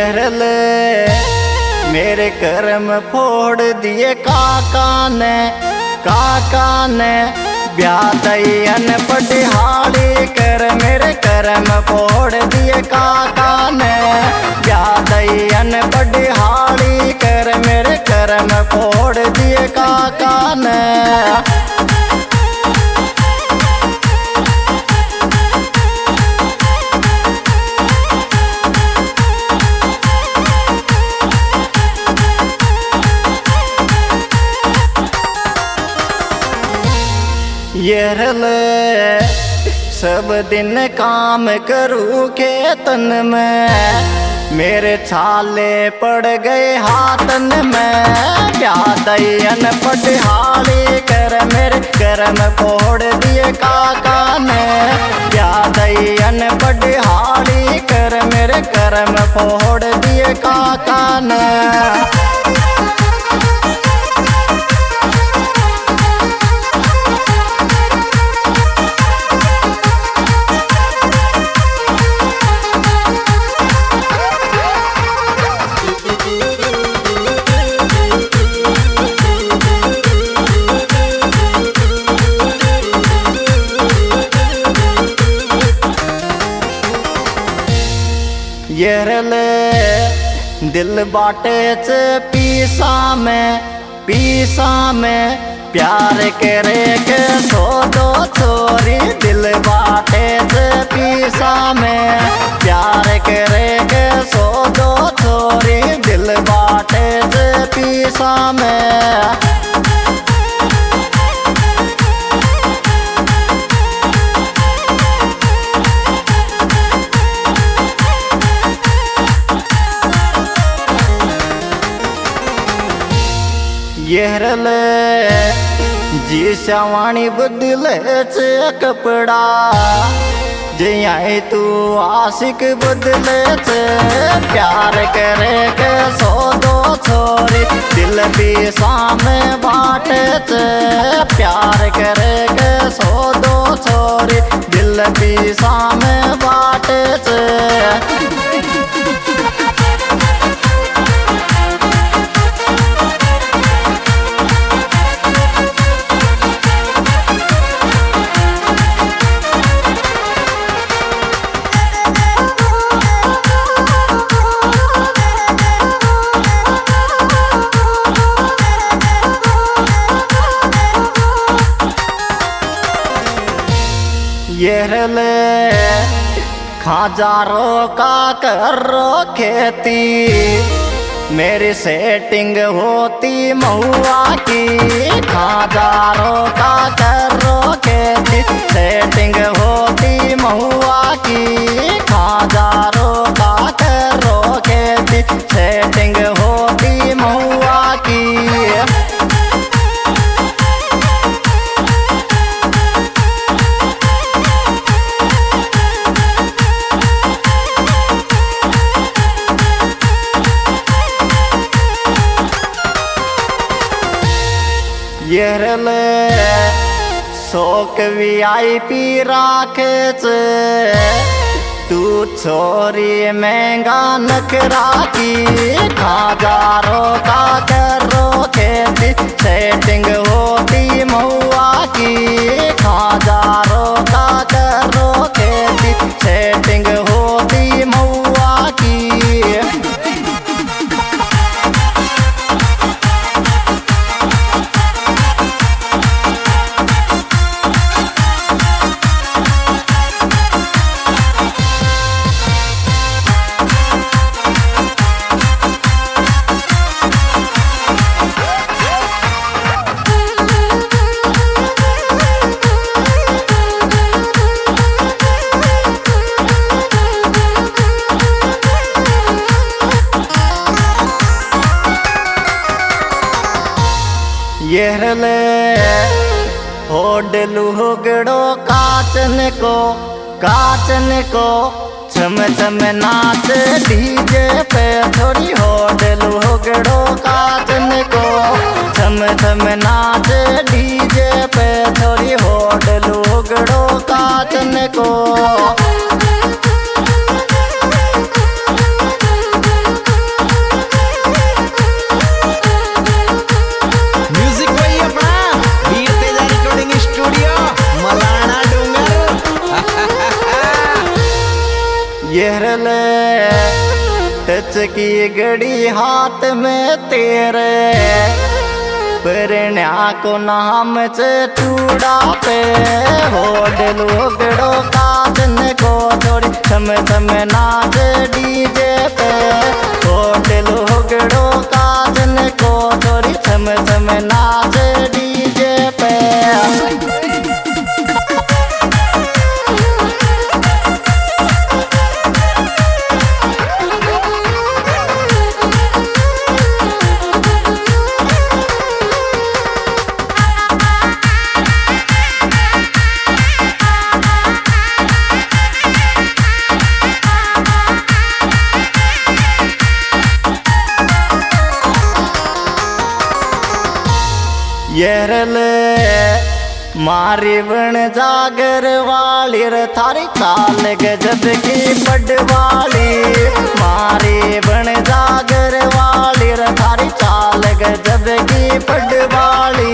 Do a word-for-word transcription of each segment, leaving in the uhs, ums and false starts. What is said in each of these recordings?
येरले मेरे कर्म फोड़ दिए काका ने काका ने ब्याह दयन पटिहाड़ी कर मेरे कर्म फोड़ दिए काका ने ब्याह दयन पटिहाड़ी कर मेरे कर्म फोड़ दिए काका ने। येरले सब दिन काम करूँ खेतन में मेरे छाले पड़ गए हाथन में ब्याह दयन पटिहाड़ी कर मेरे कर्म फोड़ दिए काका ने ब्याह दयन पटिहाड़ी कर मेरे कर्म फोड़ दिए काका ने। येरले दिल बाटे च पीसा में पीसा में प्यार करे के सो दो छोरी दिल बाटे च पीसा में प्यार करे के सो दो छोरी दिल बाटे च पीसा में। येरले जी सवाणी बदले च कपड़ा जियाई तू आशिक बदले च प्यार करे के सो दो छोरी दिल भी सामने बाटे च प्यार करे के सो दो छोरी दिल भी सामने बाटे च। येरले खाजारो का करो खेती मेरी सेटिंग होती महुआ की खाजारो का करो खेती सेटिंग होती महुआ की खाजारो का करो खेती सेटिंग होती महुआ की। येरले शौक वी आई पी राखे च तू छोरी महंगा नखरा की खाजारो का करो खेती सेटिंग होती महुआ की खाजारो का करो खेती सेटिंग होती महुआ की। येरले होडलू होगड़ो काचन को काचन को चम चम नाच डीजे पे थोड़ी होडलू होगड़ो काचन को चम चम नाच डीजे पे थोड़ी होडलू होगड़ो काचन को। की घड़ी हाथ में तेरे, परण्या को नाम से चूड़ा पे, हो लुगड़ो काजन को थोड़ी थम थम नाच डीजे पे, हो लुगड़ो काजन को थोड़ी थम थम नाच डीजे पे। येरल मारी बन जागर वाली रे, थारी चाल गजब की पडवाली, मारी बन जागर वाली रे, थारी चाल गजब की पडवाली।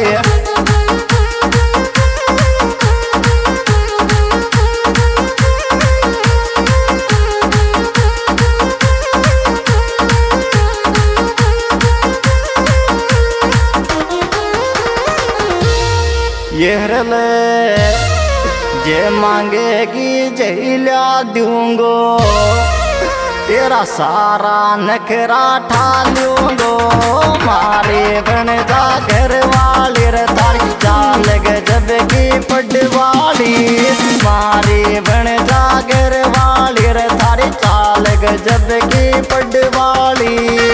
येरल जे मांगेगी जैल्या दूंगो, तेरा सारा नखरा ठा लूंगो, मारे बन जा घर वाली रे, तारी चाल गजब की पडवाली, मारे बन जा घर वाली रे, तारी चाल गजब की पडवाली।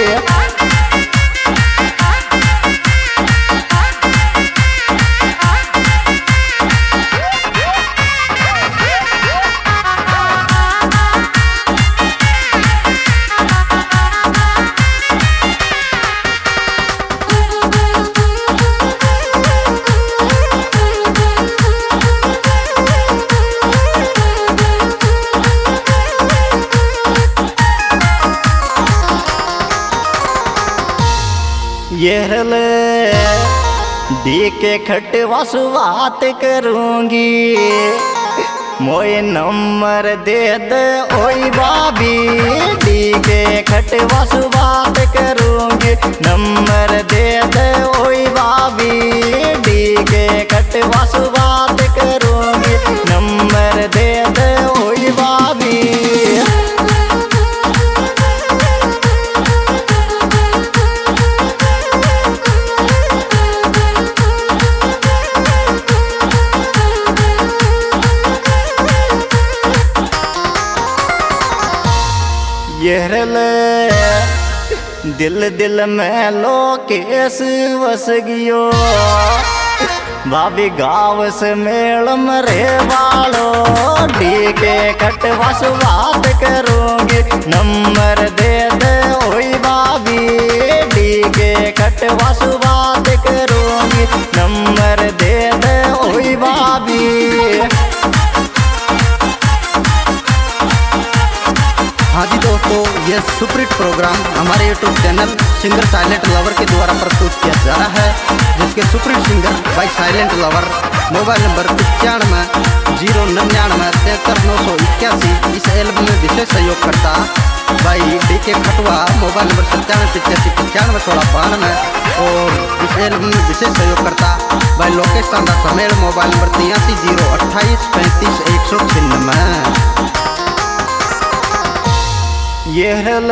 येरल दी के खटवा सुवात करूंगी, मोए नंबर दे दे ओई भाभी, दी के खटवा सुवात करूंगी, नंबर दे दे ओई भाभी, दी के खटवा सुवात करूंगी, नंबर दे दे ओई भाभी। येरल दिल दिल में लोकेश वस गियो, भाभी गाँव से मेल मरे वालो, डी के खटवा सुवात करूंगी, नंबर दे दे ओई भाभी, डी के खटवा सुवात करूंगी, नंबर दे दे ओई भाभी। हाँ जी दोस्तों, ये सुपरहिट प्रोग्राम हमारे YouTube channel singer silent lover के द्वारा प्रस्तुत किया जा रहा है, जिसके superhit singer by silent lover, mobile number पचानवे जीरो निन्यानवे तिहत्तर नौ सौ इक्यासी। इस एल्बम में विशेष सहयोग करता भाई डी के खटवा, मोबाइल नंबर सत्तानवे पिचासी पचानवे सोलह बानवे, और इस एल्बम में विशेष सहयोग करता भाई लोकेश चांदा समेल, मोबाइल नंबर तिरासी जीरो अट्ठाईस पैंतीस एक सौ छिन्नवे। येरल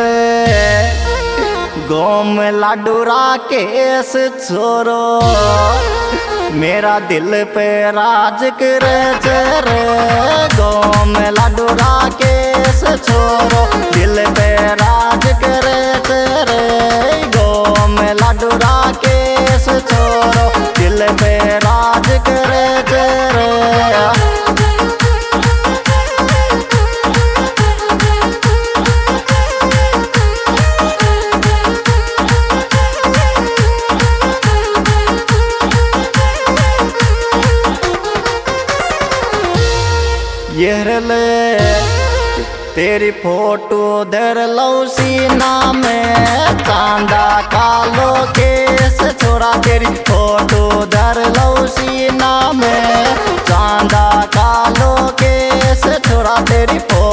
गोम लाडूरा केस छोरो, मेरा दिल पे राज करे चेरे, गोम लाडूरा केस छोरो, दिल पे राज करे चेरे, गोम लाडूरा केस छोरो, दिल पे राज करे चेरे। येरल तेरी फोटो धर लो सीना में, चांदा कालो केस छोरा, तेरी फोटो धर लो सीना में, चांदा कालो केस छोरा, तेरी फोटो